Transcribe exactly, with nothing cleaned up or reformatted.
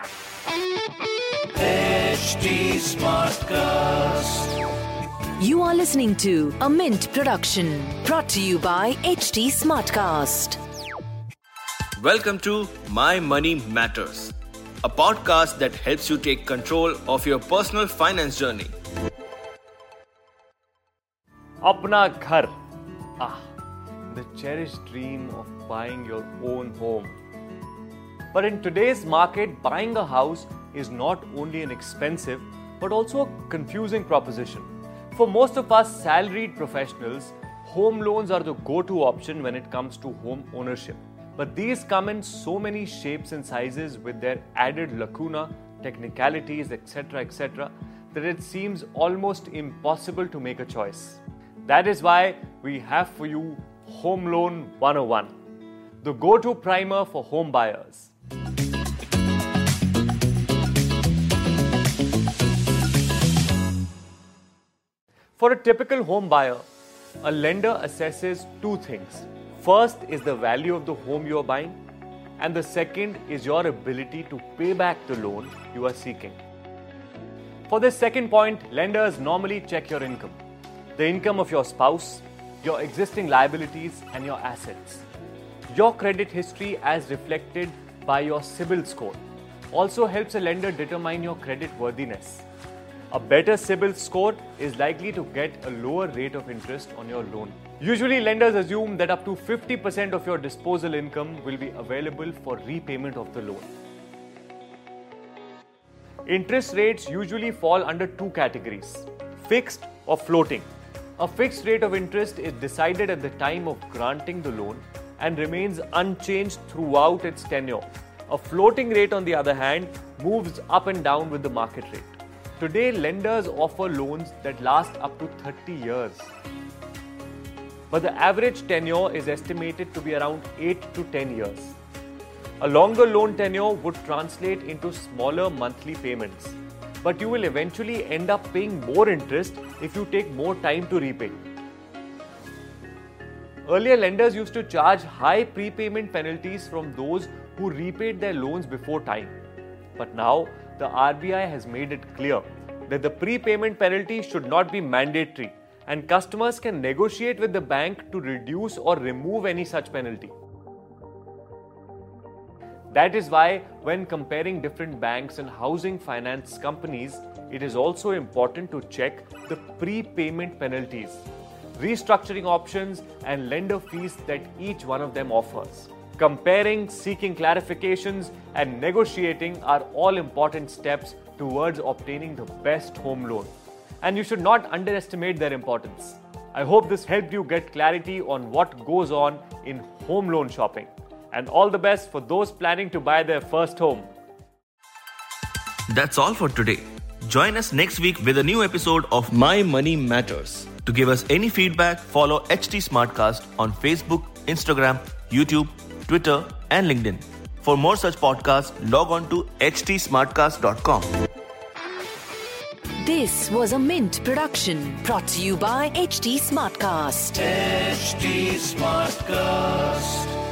H T Smartcast. You are listening to a Mint production brought to you by H T Smartcast. Welcome to My Money Matters, a podcast that helps you take control of your personal finance journey. Apna ghar. Ah, the cherished dream of buying your own home. But in today's market, buying a house is not only an expensive but also a confusing proposition. For most of us salaried professionals, home loans are the go-to option when it comes to home ownership. But these come in so many shapes and sizes with their added lacuna, technicalities, et cetera, et cetera, that it seems almost impossible to make a choice. That is why we have for you Home Loan one oh one, the go-to primer for home buyers. For a typical home buyer, a lender assesses two things. First is the value of the home you are buying, and the second is your ability to pay back the loan you are seeking. For this second point, lenders normally check your income, the income of your spouse, your existing liabilities, and your assets. Your credit history, as reflected by your CIBIL score, also helps a lender determine your credit worthiness. A better CIBIL score is likely to get a lower rate of interest on your loan. Usually, lenders assume that up to fifty percent of your disposal income will be available for repayment of the loan. Interest rates usually fall under two categories: fixed or floating. A fixed rate of interest is decided at the time of granting the loan and remains unchanged throughout its tenure. A floating rate, on the other hand, moves up and down with the market rate. Today, lenders offer loans that last up to thirty years. But the average tenure is estimated to be around eight to ten years. A longer loan tenure would translate into smaller monthly payments, but you will eventually end up paying more interest if you take more time to repay. Earlier, lenders used to charge high prepayment penalties from those who repaid their loans before time. But now, the R B I has made it clear that the prepayment penalty should not be mandatory, and customers can negotiate with the bank to reduce or remove any such penalty. That is why, when comparing different banks and housing finance companies, it is also important to check the prepayment penalties, restructuring options, and lender fees that each one of them offers. Comparing, seeking clarifications, and negotiating are all important steps towards obtaining the best home loan. And you should not underestimate their importance. I hope this helped you get clarity on what goes on in home loan shopping. And all the best for those planning to buy their first home. That's all for today. Join us next week with a new episode of My Money Matters. To give us any feedback, follow H T Smartcast on Facebook, Instagram, YouTube, Twitter, and LinkedIn. For more such podcasts, log on to h t smartcast dot com. This was a Mint production brought to you by H T Smartcast. H T Smartcast.